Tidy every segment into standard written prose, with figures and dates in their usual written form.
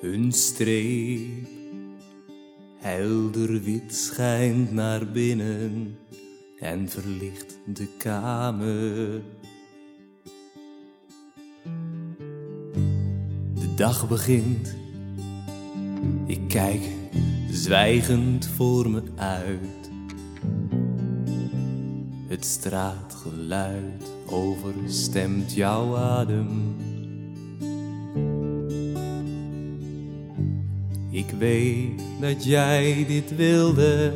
Een streep, helder wit schijnt naar binnen en verlicht de kamer. De dag begint, ik kijk zwijgend voor me uit. Het straatgeluid overstemt jouw adem. Ik weet dat jij dit wilde.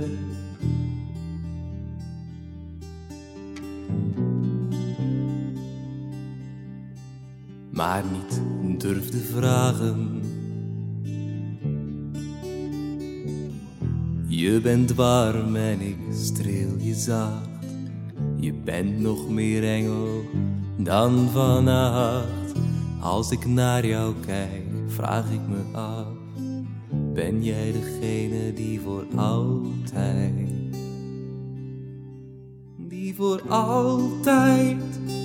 Maar niet durfde vragen. Je bent warm en ik streel je zacht. Je bent nog meer engel dan vannacht. Als ik naar jou kijk, vraag ik me af. Ben jij degene die voor altijd, die voor altijd,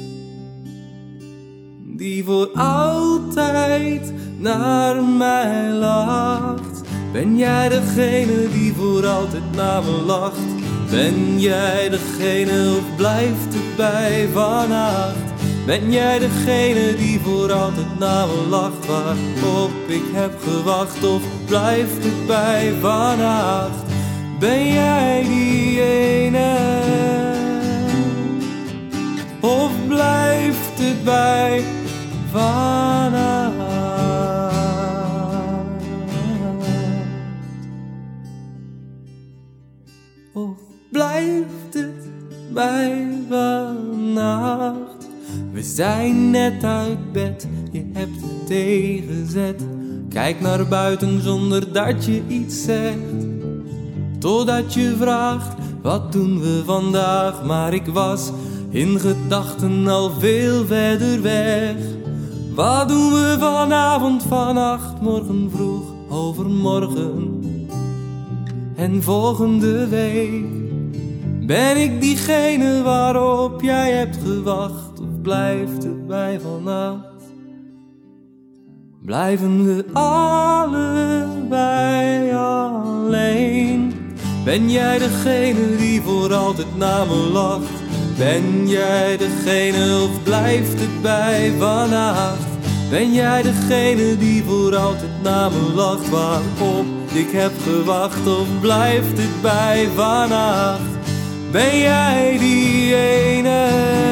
die voor altijd naar mij lacht? Ben jij degene die voor altijd naar me lacht? Ben jij degene of blijft het bij vannacht? Ben jij degene die voor altijd naar me lacht? Waarop ik heb gewacht of blijft het bij vannacht? Ben jij die ene? Of blijft het bij vannacht? Of blijft het bij vannacht? We zijn net uit bed, je hebt de thee gezet. Kijk naar buiten zonder dat je iets zegt. Totdat je vraagt, wat doen we vandaag? Maar ik was in gedachten al veel verder weg. Wat doen we vanavond, vannacht, morgen vroeg, overmorgen en volgende week? Ben ik diegene waarop jij hebt gewacht? Of blijft het bij vannacht? Blijven we allebei alleen? Ben jij degene die voor altijd naar me lacht? Ben jij degene of blijft het bij vannacht? Ben jij degene die voor altijd naar me lacht? Waarop ik heb gewacht of blijft het bij vannacht? Ben jij die ene?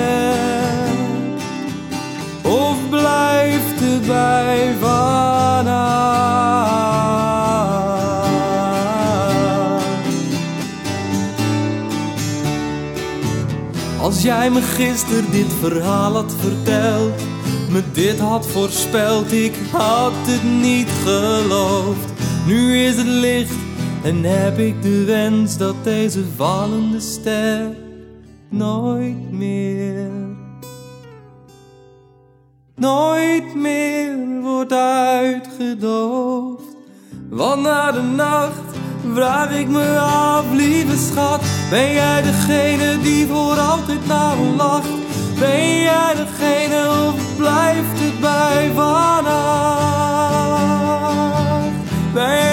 Of blijft het bij vannacht? Als jij me gisteren dit verhaal had verteld, me dit had voorspeld, ik had het niet geloofd. Nu is het licht en heb ik de wens dat deze vallende ster nooit meer wordt uitgedoofd. Want na de nacht vraag ik me af, lieve schat, ben jij degene die voor altijd naar me lacht? Ben jij degene of blijft het bij vannacht? Ben